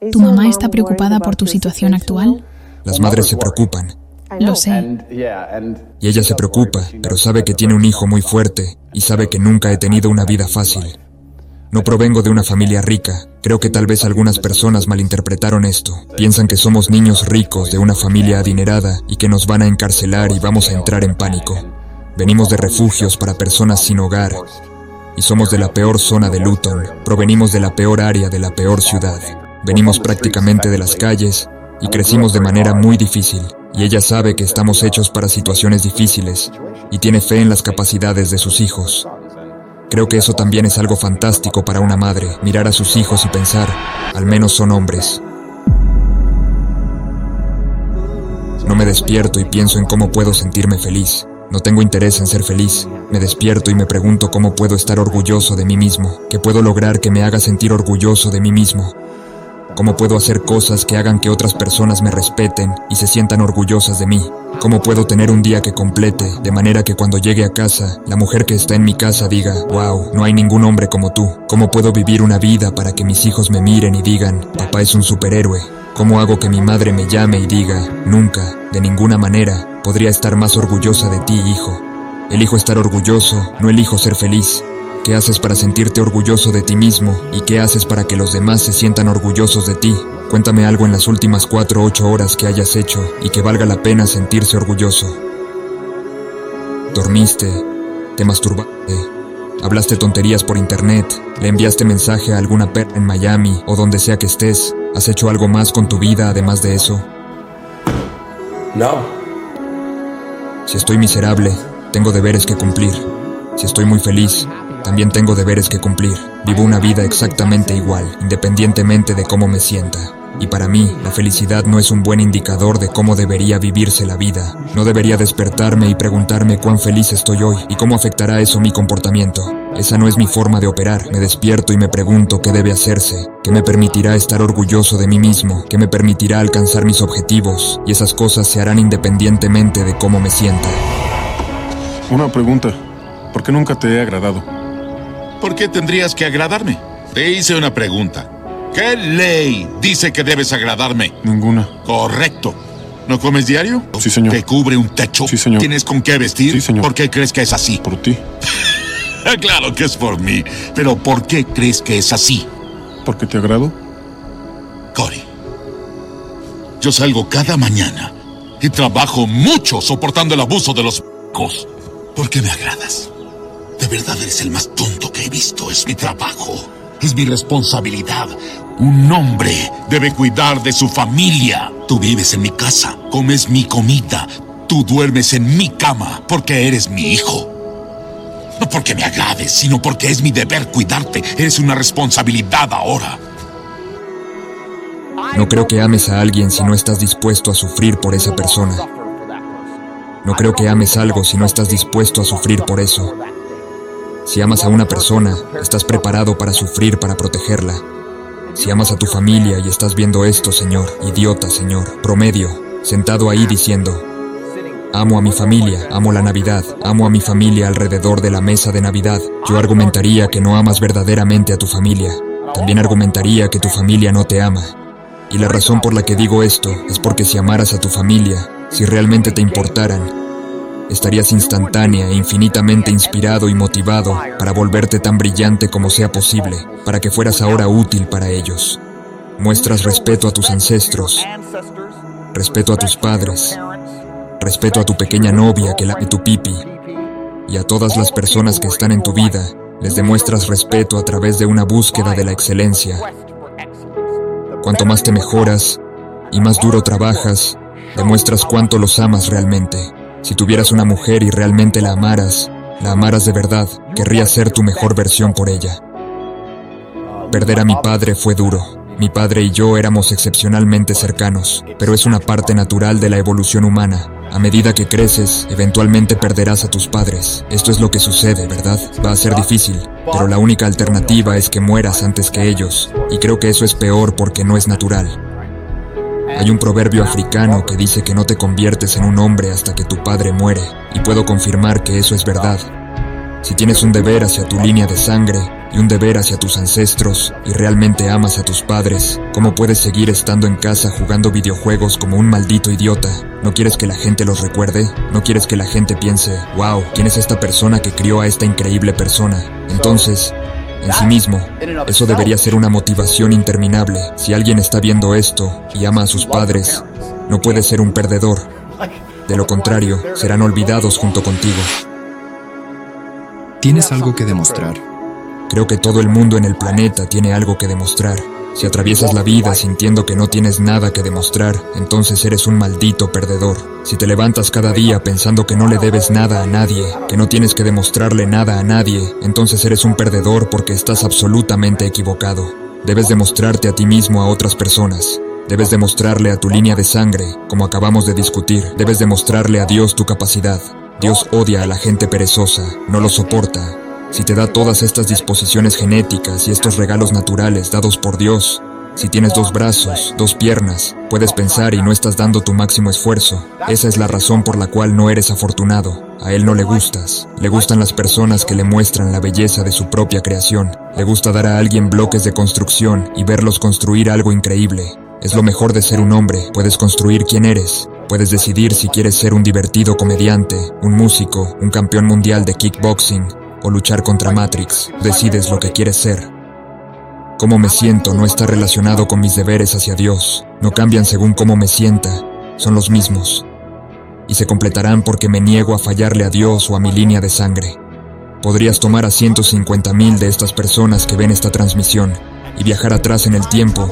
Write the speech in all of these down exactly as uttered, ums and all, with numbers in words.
¿Tu mamá está preocupada por tu situación actual? Las madres se preocupan. Lo sé. Y ella se preocupa, pero sabe que tiene un hijo muy fuerte y sabe que nunca he tenido una vida fácil. No provengo de una familia rica. Creo que tal vez algunas personas malinterpretaron esto. Piensan que somos niños ricos de una familia adinerada y que nos van a encarcelar y vamos a entrar en pánico. Venimos de refugios para personas sin hogar y somos de la peor zona de Luton. Provenimos de la peor área de la peor ciudad. Venimos prácticamente de las calles y crecimos de manera muy difícil. Y ella sabe que estamos hechos para situaciones difíciles y tiene fe en las capacidades de sus hijos. Creo que eso también es algo fantástico para una madre, mirar a sus hijos y pensar, al menos son hombres. No me despierto y pienso en cómo puedo sentirme feliz. No tengo interés en ser feliz. Me despierto y me pregunto cómo puedo estar orgulloso de mí mismo, qué puedo lograr que me haga sentir orgulloso de mí mismo. ¿Cómo puedo hacer cosas que hagan que otras personas me respeten y se sientan orgullosas de mí? ¿Cómo puedo tener un día que complete, de manera que cuando llegue a casa, la mujer que está en mi casa diga, wow, no hay ningún hombre como tú? ¿Cómo puedo vivir una vida para que mis hijos me miren y digan, papá es un superhéroe? ¿Cómo hago que mi madre me llame y diga, nunca, de ninguna manera, podría estar más orgullosa de ti, hijo? Elijo estar orgulloso, no elijo ser feliz. ¿Qué haces para sentirte orgulloso de ti mismo? ¿Y qué haces para que los demás se sientan orgullosos de ti? Cuéntame algo en las últimas cuatro o ocho horas que hayas hecho y que valga la pena sentirse orgulloso. ¿Dormiste? ¿Te masturbaste? ¿Hablaste tonterías por internet? ¿Le enviaste mensaje a alguna perra en Miami o donde sea que estés? ¿Has hecho algo más con tu vida además de eso? No. Si estoy miserable, tengo deberes que cumplir. Si estoy muy feliz, también tengo deberes que cumplir. Vivo una vida exactamente igual, independientemente de cómo me sienta. Y para mí, la felicidad no es un buen indicador de cómo debería vivirse la vida. No debería despertarme y preguntarme cuán feliz estoy hoy y cómo afectará eso mi comportamiento. Esa no es mi forma de operar. Me despierto y me pregunto qué debe hacerse, qué me permitirá estar orgulloso de mí mismo, qué me permitirá alcanzar mis objetivos, y esas cosas se harán independientemente de cómo me sienta. Una pregunta. ¿Por qué nunca te he agradado? ¿Por qué tendrías que agradarme? Te hice una pregunta. ¿Qué ley dice que debes agradarme? Ninguna. Correcto. ¿No comes diario? Sí, señor. ¿Te cubre un techo? Sí, señor. ¿Tienes con qué vestir? Sí, señor. ¿Por qué crees que es así? Por ti. Claro que es por mí. Pero ¿por qué crees que es así? ¿Porque te agrado? Cory, yo salgo cada mañana y trabajo mucho soportando el abuso de los b***os. ¿Por qué me agradas? De verdad eres el más tonto que he visto. Es mi trabajo. Es mi responsabilidad. Un hombre debe cuidar de su familia. Tú vives en mi casa, comes mi comida. Tú duermes en mi cama porque eres mi hijo. No porque me agrades, sino porque es mi deber cuidarte. Eres una responsabilidad ahora. No creo que ames a alguien si no estás dispuesto a sufrir por esa persona. No creo que ames algo si no estás dispuesto a sufrir por eso. Si amas a una persona, estás preparado para sufrir para protegerla. Si amas a tu familia y estás viendo esto, señor, idiota, señor, promedio, sentado ahí diciendo, amo a mi familia, amo la Navidad, amo a mi familia alrededor de la mesa de Navidad, yo argumentaría que no amas verdaderamente a tu familia. También argumentaría que tu familia no te ama. Y la razón por la que digo esto es porque si amaras a tu familia, si realmente te importaran, estarías instantánea e infinitamente inspirado y motivado para volverte tan brillante como sea posible, para que fueras ahora útil para ellos. Muestras respeto a tus ancestros, respeto a tus padres, respeto a tu pequeña novia que lame tu pipi, y a todas las personas que están en tu vida, les demuestras respeto a través de una búsqueda de la excelencia. Cuanto más te mejoras y más duro trabajas, demuestras cuánto los amas realmente. Si tuvieras una mujer y realmente la amaras, la amaras de verdad, querrías ser tu mejor versión por ella. Perder a mi padre fue duro. Mi padre y yo éramos excepcionalmente cercanos, pero es una parte natural de la evolución humana. A medida que creces, eventualmente perderás a tus padres. Esto es lo que sucede, ¿verdad? Va a ser difícil, pero la única alternativa es que mueras antes que ellos, y creo que eso es peor porque no es natural. Hay un proverbio africano que dice que no te conviertes en un hombre hasta que tu padre muere, y puedo confirmar que eso es verdad. Si tienes un deber hacia tu línea de sangre, y un deber hacia tus ancestros y realmente amas a tus padres, ¿cómo puedes seguir estando en casa jugando videojuegos como un maldito idiota? ¿No quieres que la gente los recuerde? ¿No quieres que la gente piense, wow, ¿quién es esta persona que crió a esta increíble persona? Entonces, en sí mismo, eso debería ser una motivación interminable. Si alguien está viendo esto y ama a sus padres, no puede ser un perdedor. De lo contrario, serán olvidados junto contigo. Tienes algo que demostrar. Creo que todo el mundo en el planeta tiene algo que demostrar. Si atraviesas la vida sintiendo que no tienes nada que demostrar, entonces eres un maldito perdedor. Si te levantas cada día pensando que no le debes nada a nadie, que no tienes que demostrarle nada a nadie, entonces eres un perdedor porque estás absolutamente equivocado. Debes demostrarte a ti mismo a otras personas. Debes demostrarle a tu línea de sangre, como acabamos de discutir. Debes demostrarle a Dios tu capacidad. Dios odia a la gente perezosa, no lo soporta. Si te da todas estas disposiciones genéticas y estos regalos naturales dados por Dios, si tienes dos brazos, dos piernas, puedes pensar y no estás dando tu máximo esfuerzo. Esa es la razón por la cual no eres afortunado. A Él no le gustas. Le gustan las personas que le muestran la belleza de su propia creación. Le gusta dar a alguien bloques de construcción y verlos construir algo increíble. Es lo mejor de ser un hombre. Puedes construir quién eres. Puedes decidir si quieres ser un divertido comediante, un músico, un campeón mundial de kickboxing o luchar contra Matrix. Decides lo que quieres ser. Cómo me siento no está relacionado con mis deberes hacia Dios. No cambian según cómo me sienta. Son los mismos. Y se completarán porque me niego a fallarle a Dios o a mi línea de sangre. Podrías tomar a ciento cincuenta mil de estas personas que ven esta transmisión y viajar atrás en el tiempo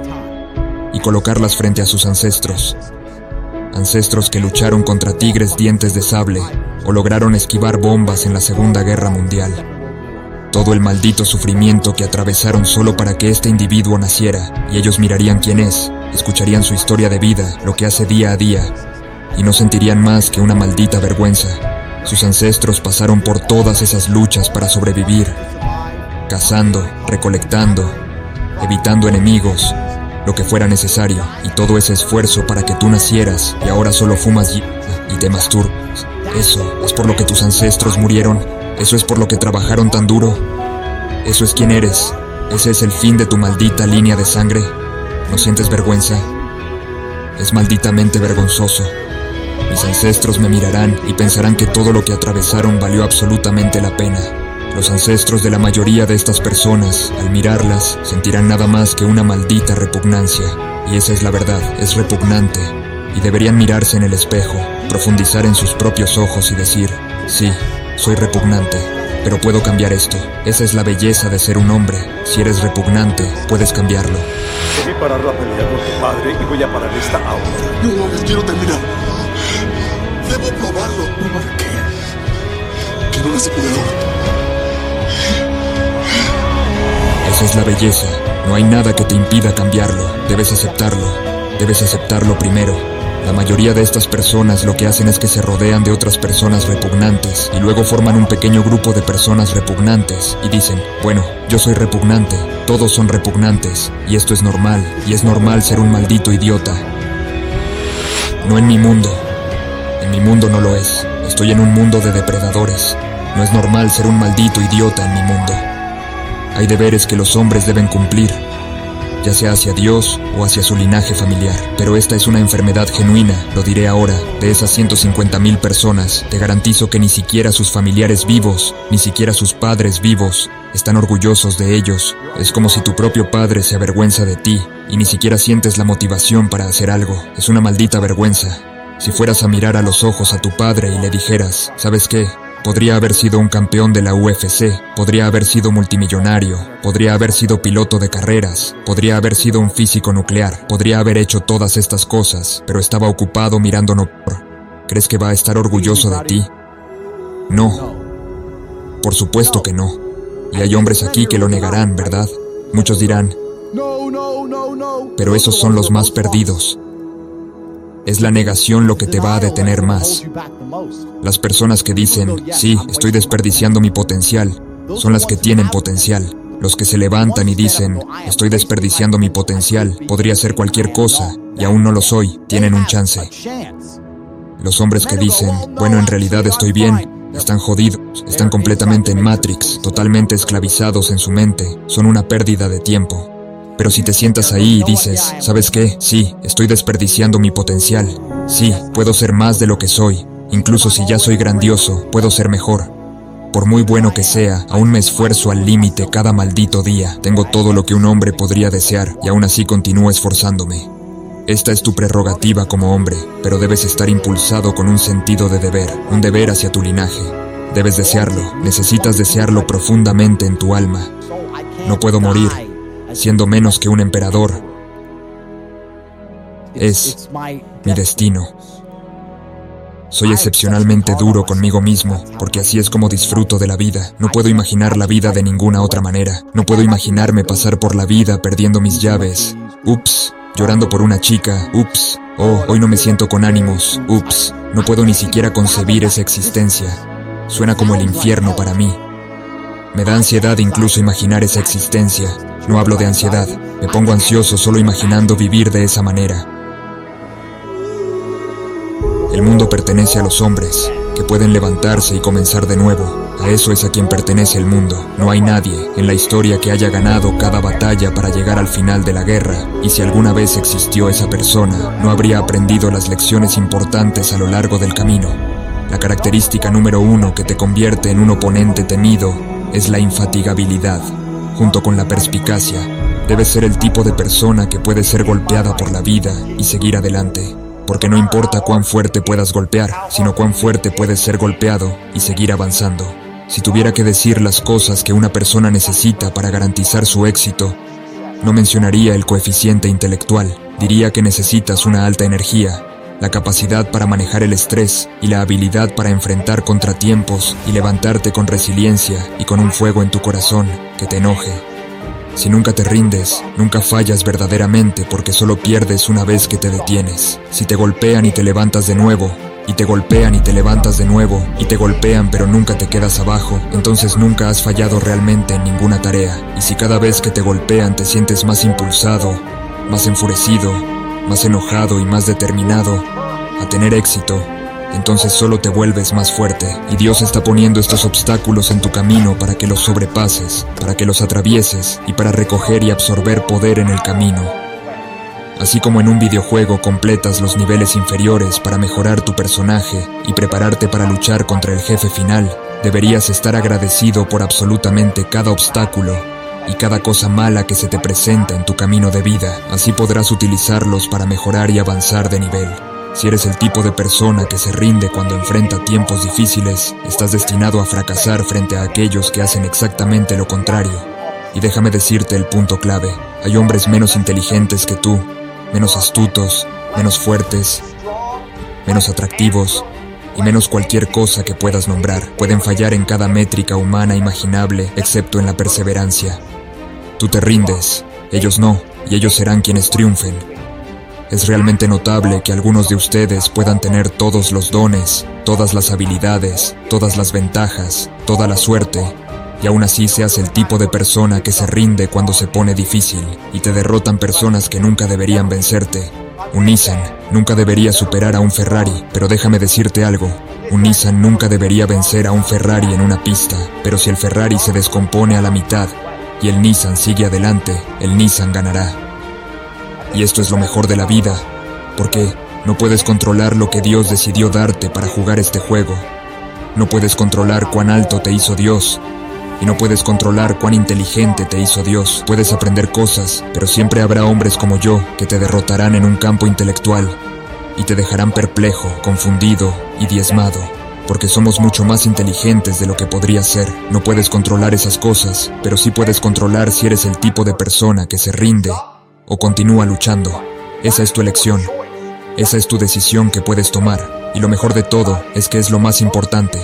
y colocarlas frente a sus ancestros. Ancestros que lucharon contra tigres dientes de sable o lograron esquivar bombas en la Segunda Guerra Mundial. Todo el maldito sufrimiento que atravesaron solo para que este individuo naciera, y ellos mirarían quién es, escucharían su historia de vida, lo que hace día a día, y no sentirían más que una maldita vergüenza. Sus ancestros pasaron por todas esas luchas para sobrevivir, cazando, recolectando, evitando enemigos, lo que fuera necesario, y todo ese esfuerzo para que tú nacieras y ahora solo fumas y, y te masturbas. Eso es por lo que tus ancestros murieron. Eso es por lo que trabajaron tan duro. Eso es quién eres. Ese es el fin de tu maldita línea de sangre. ¿No sientes vergüenza? Es malditamente vergonzoso. Mis ancestros me mirarán y pensarán que todo lo que atravesaron valió absolutamente la pena. Los ancestros de la mayoría de estas personas, al mirarlas, sentirán nada más que una maldita repugnancia. Y esa es la verdad, es repugnante. Y deberían mirarse en el espejo, profundizar en sus propios ojos y decir, sí, soy repugnante, pero puedo cambiar esto. Esa es la belleza de ser un hombre. Si eres repugnante, puedes cambiarlo. Debí parar la pelea con tu padre y voy a parar esta ahora. No mames, quiero terminar. Debo probarlo. ¿Por qué? Quiero una seculadora. Esa es la belleza. No hay nada que te impida cambiarlo. Debes aceptarlo. Debes aceptarlo primero. La mayoría de estas personas lo que hacen es que se rodean de otras personas repugnantes y luego forman un pequeño grupo de personas repugnantes y dicen, bueno, yo soy repugnante, todos son repugnantes y esto es normal, y es normal ser un maldito idiota. No en mi mundo. En mi mundo no lo es. Estoy en un mundo de depredadores. No es normal ser un maldito idiota en mi mundo. Hay deberes que los hombres deben cumplir, ya sea hacia Dios o hacia su linaje familiar. Pero esta es una enfermedad genuina, lo diré ahora. De esas ciento cincuenta mil personas, te garantizo que ni siquiera sus familiares vivos, ni siquiera sus padres vivos, están orgullosos de ellos. Es como si tu propio padre se avergüenza de ti, y ni siquiera sientes la motivación para hacer algo. Es una maldita vergüenza. Si fueras a mirar a los ojos a tu padre y le dijeras, ¿sabes qué? Podría haber sido un campeón de la U F C, podría haber sido multimillonario, podría haber sido piloto de carreras, podría haber sido un físico nuclear, podría haber hecho todas estas cosas, pero estaba ocupado mirándonos por... ¿Crees que va a estar orgulloso de ti? No. Por supuesto que no. Y hay hombres aquí que lo negarán, ¿verdad? Muchos dirán, pero esos son los más perdidos. Es la negación lo que te va a detener más. Las personas que dicen, sí, estoy desperdiciando mi potencial, son las que tienen potencial. Los que se levantan y dicen, estoy desperdiciando mi potencial, podría ser cualquier cosa, y aún no lo soy, tienen un chance. Los hombres que dicen, bueno, en realidad estoy bien, Están jodidos, están completamente en Matrix, totalmente esclavizados en su mente, son una pérdida de tiempo. Pero si te sientas ahí y dices, ¿sabes qué? Sí, estoy desperdiciando mi potencial. Sí, puedo ser más de lo que soy. Incluso si ya soy grandioso, puedo ser mejor. Por muy bueno que sea, aún me esfuerzo al límite cada maldito día. Tengo todo lo que un hombre podría desear y aún así continúo esforzándome. Esta es tu prerrogativa como hombre, pero debes estar impulsado con un sentido de deber, un deber hacia tu linaje. Debes desearlo, necesitas desearlo profundamente en tu alma. No puedo morir siendo menos que un emperador. Es mi destino. Soy excepcionalmente duro conmigo mismo, porque así es como disfruto de la vida. No puedo imaginar la vida de ninguna otra manera. No puedo imaginarme pasar por la vida perdiendo mis llaves. Ups, llorando por una chica. Ups, oh, hoy no me siento con ánimos. Ups, no puedo ni siquiera concebir esa existencia. Suena como el infierno para mí. Me da ansiedad incluso imaginar esa existencia. No hablo de ansiedad, me pongo ansioso solo imaginando vivir de esa manera. El mundo pertenece a los hombres, que pueden levantarse y comenzar de nuevo. A eso es a quien pertenece el mundo. No hay nadie en la historia que haya ganado cada batalla para llegar al final de la guerra, y si alguna vez existió esa persona, no habría aprendido las lecciones importantes a lo largo del camino. La característica número uno que te convierte en un oponente temido es la infatigabilidad. Junto con la perspicacia, debes ser el tipo de persona que puede ser golpeada por la vida y seguir adelante. Porque no importa cuán fuerte puedas golpear, sino cuán fuerte puedes ser golpeado y seguir avanzando. Si tuviera que decir las cosas que una persona necesita para garantizar su éxito, no mencionaría el coeficiente intelectual. Diría que necesitas una alta energía, la capacidad para manejar el estrés y la habilidad para enfrentar contratiempos y levantarte con resiliencia y con un fuego en tu corazón que te enoje. Si nunca te rindes, nunca fallas verdaderamente porque solo pierdes una vez que te detienes. Si te golpean y te levantas de nuevo, y te golpean y te levantas de nuevo, y te golpean pero nunca te quedas abajo, entonces nunca has fallado realmente en ninguna tarea. Y si cada vez que te golpean te sientes más impulsado, más enfurecido, más enojado y más determinado a tener éxito, entonces solo te vuelves más fuerte, y Dios está poniendo estos obstáculos en tu camino para que los sobrepases, para que los atravieses y para recoger y absorber poder en el camino. Así como en un videojuego completas los niveles inferiores para mejorar tu personaje y prepararte para luchar contra el jefe final, deberías estar agradecido por absolutamente cada obstáculo y cada cosa mala que se te presenta en tu camino de vida. Así podrás utilizarlos para mejorar y avanzar de nivel. Si eres el tipo de persona que se rinde cuando enfrenta tiempos difíciles, estás destinado a fracasar frente a aquellos que hacen exactamente lo contrario. Y déjame decirte el punto clave. Hay hombres menos inteligentes que tú, menos astutos, menos fuertes, menos atractivos y menos cualquier cosa que puedas nombrar. Pueden fallar en cada métrica humana imaginable, excepto en la perseverancia. Tú te rindes, ellos no, y ellos serán quienes triunfen. Es realmente notable que algunos de ustedes puedan tener todos los dones, todas las habilidades, todas las ventajas, toda la suerte, y aún así seas el tipo de persona que se rinde cuando se pone difícil, y te derrotan personas que nunca deberían vencerte. Un Nissan nunca debería superar a un Ferrari, pero déjame decirte algo. Un Nissan nunca debería vencer a un Ferrari en una pista, pero si el Ferrari se descompone a la mitad y el Nissan sigue adelante, el Nissan ganará. Y esto es lo mejor de la vida, porque no puedes controlar lo que Dios decidió darte para jugar este juego. No puedes controlar cuán alto te hizo Dios, y no puedes controlar cuán inteligente te hizo Dios. Puedes aprender cosas, pero siempre habrá hombres como yo que te derrotarán en un campo intelectual y te dejarán perplejo, confundido y diezmado, porque somos mucho más inteligentes de lo que podrías ser. No puedes controlar esas cosas, pero sí puedes controlar si eres el tipo de persona que se rinde o continúa luchando. Esa es tu elección. Esa es tu decisión que puedes tomar, y lo mejor de todo es que es lo más importante.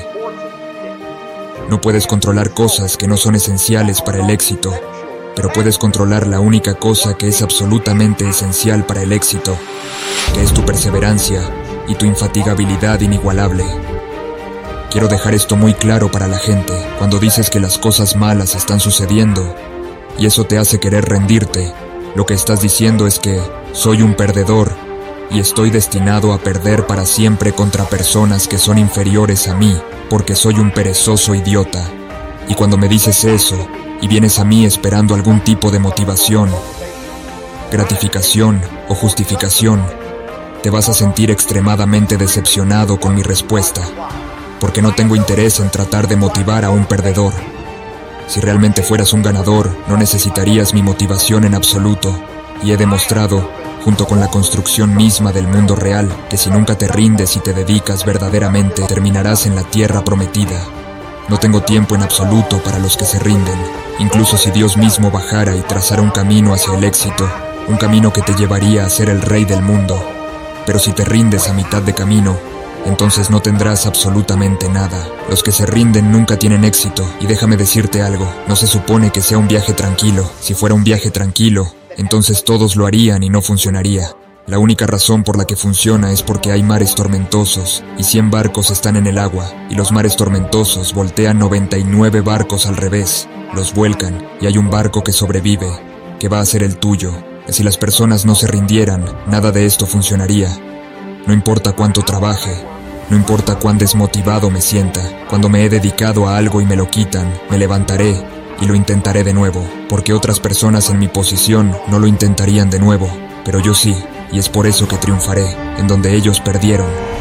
No puedes controlar cosas que no son esenciales para el éxito, pero puedes controlar la única cosa que es absolutamente esencial para el éxito, que es tu perseverancia y tu infatigabilidad inigualable. Quiero dejar esto muy claro para la gente. Cuando dices que las cosas malas están sucediendo y eso te hace querer rendirte, lo que estás diciendo es que soy un perdedor y estoy destinado a perder para siempre contra personas que son inferiores a mí, porque soy un perezoso idiota. Y cuando me dices eso, y vienes a mí esperando algún tipo de motivación, gratificación o justificación, te vas a sentir extremadamente decepcionado con mi respuesta, porque no tengo interés en tratar de motivar a un perdedor. Si realmente fueras un ganador, no necesitarías mi motivación en absoluto, y he demostrado, junto con la construcción misma del mundo real, que si nunca te rindes y te dedicas verdaderamente, terminarás en la tierra prometida. No tengo tiempo en absoluto para los que se rinden, incluso si Dios mismo bajara y trazara un camino hacia el éxito, un camino que te llevaría a ser el rey del mundo. Pero si te rindes a mitad de camino, entonces no tendrás absolutamente nada. Los que se rinden nunca tienen éxito, y déjame decirte algo, no se supone que sea un viaje tranquilo. Si fuera un viaje tranquilo, entonces todos lo harían y no funcionaría. La única razón por la que funciona es porque hay mares tormentosos, y cien barcos están en el agua, y los mares tormentosos voltean noventa y nueve barcos al revés, los vuelcan, y hay un barco que sobrevive, que va a ser el tuyo. Si las personas no se rindieran, nada de esto funcionaría. No importa cuánto trabaje, no importa cuán desmotivado me sienta, cuando me he dedicado a algo y me lo quitan, me levantaré y lo intentaré de nuevo, porque otras personas en mi posición no lo intentarían de nuevo, pero yo sí, y es por eso que triunfaré, en donde ellos perdieron.